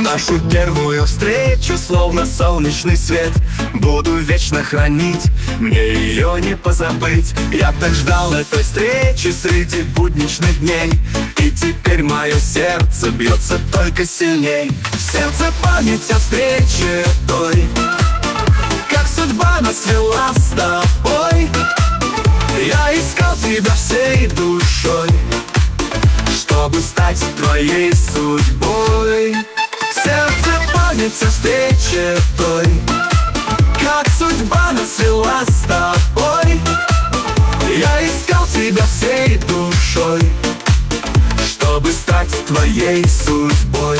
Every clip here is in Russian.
Нашу первую встречу, словно солнечный свет, буду вечно хранить, мне ее не позабыть. Я так ждал этой встречи среди будничных дней, и теперь мое сердце бьется только сильней. В сердце память о встрече той, как судьба нас свела с тобой. Я искал тебя всей душой, чтобы стать твоей судьбой. В сердце память о встрече той, как судьба нас свела с тобой. Я искал тебя всей душой, чтобы стать твоей судьбой.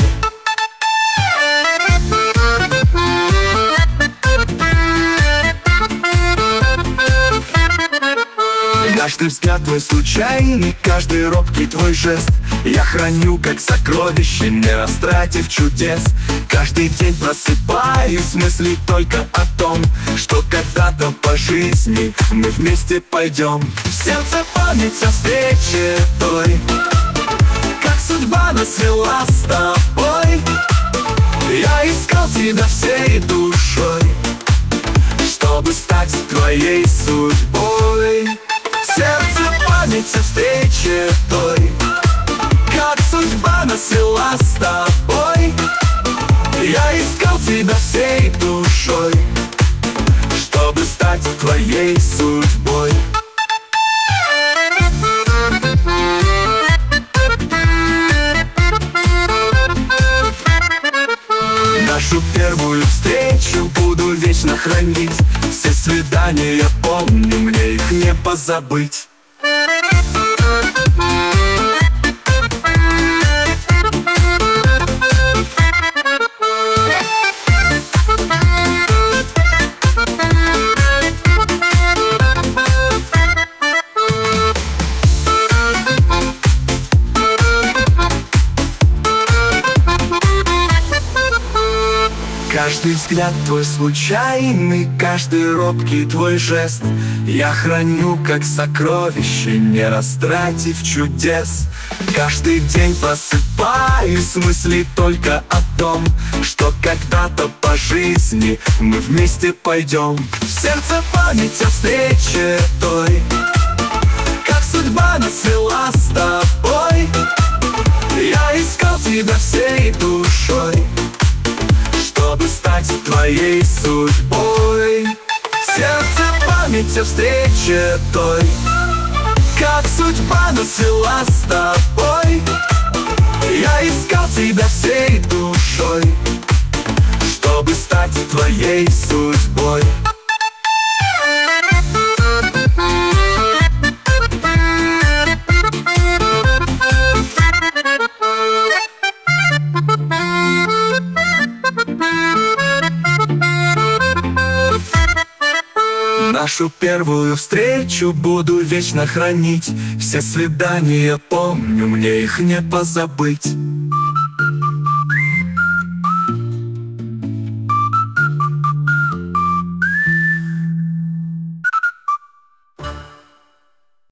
Каждый взгляд твой случайный, каждый робкий твой жест я храню как сокровище, не растратив чудес. Каждый день просыпаюсь, мысли только о том, что когда-то по жизни мы вместе пойдем. В сердце память о встрече той, как судьба нас свела с тобой. Я искал тебя всей душой, чтобы стать твоей судьбой. В сердце память о встрече той, как судьба нас свела с тобой. Я искал тебя всей душой, чтобы стать твоей судьбой. Нашу первую встречу буду вечно хранить, все свидания помню, мне их не позабыть. Каждый взгляд твой случайный, каждый робкий твой жест я храню как сокровище, не растратив чудес. Каждый день просыпаюсь, мысли только о том, что когда-то по жизни мы вместе пойдем. В сердце память о встрече той, как судьба нас свела с тобой. Я искал тебя всей душой, чтобы стать твоей судьбой. В сердце память о встрече той, как судьба нас свела с тобой. Я искал тебя всей душой, чтобы стать твоей судьбой. Нашу первую встречу буду вечно хранить, все свидания помню, мне их не позабыть.